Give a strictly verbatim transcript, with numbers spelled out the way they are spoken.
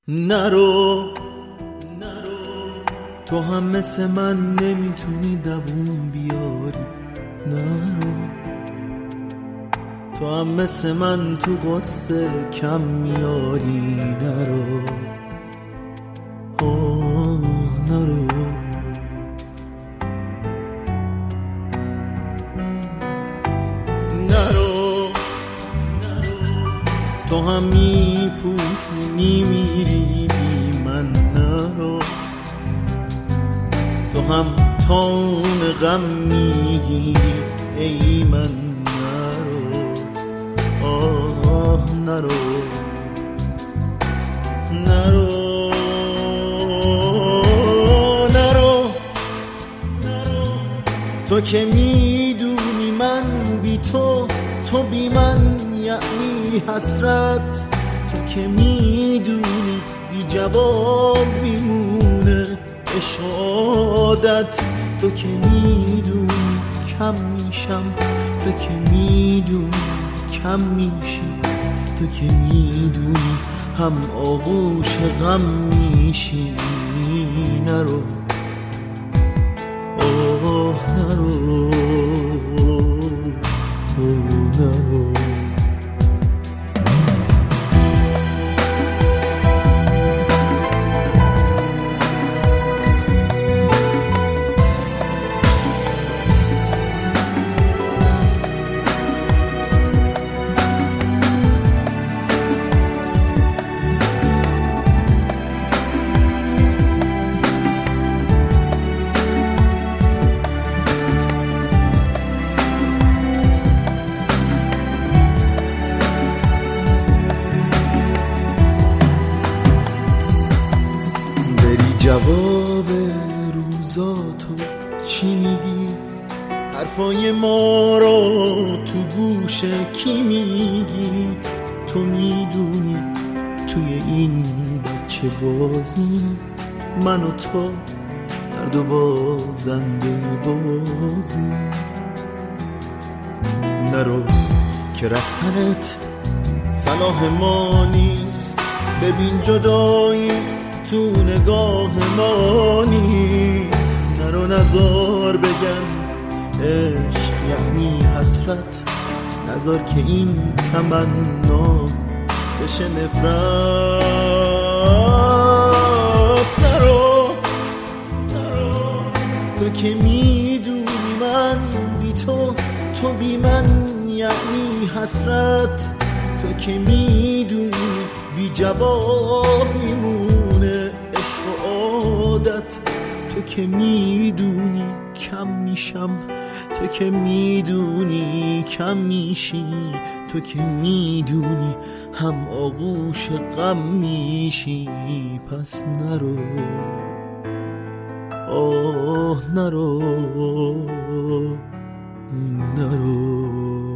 نرو نرو تو هم مثل من نمیتونی دووم بیاری. نرو تو هم مثل من تو قصه کم میاری. نرو آه نرو نرو تو هم میپوسی میمیری بی من. نرو تو هم تون غم میگیری ای من. نرو آه نرو نرو نرو نرو تو که میدونی من بی تو، تو بی من یعنی حسرت. تو که میدونی بی جواب میمونه عشقادت. تو که میدونی کم میشم، تو که میدونی کم میشی، تو که میدونی هم آغوش غم میشی. نرو آه نرو نرو جواب روزاتو چی میگی؟ حرفای ما رو تو گوش کی میگی؟ تو میدونی توی این بچه بازی من و تو هر دو بازنده بازی. نرو که رفتنت صلاح ما نیست. ببین جدایی تو نگاه ما نیست. نرو نزار بگم عشق یعنی حسرت. نزار که این تمنا بشه نفرت. نرو نرو تو که میدونی من بی تو، تو بی من یعنی حسرت. تو که میدونی بی جواب میمونه عشق و عادت. تو که میدونی کم میشم، تو که میدونی کم میشی، تو که میدونی هم آغوش غم میشی. پس نرو آه نرو نرو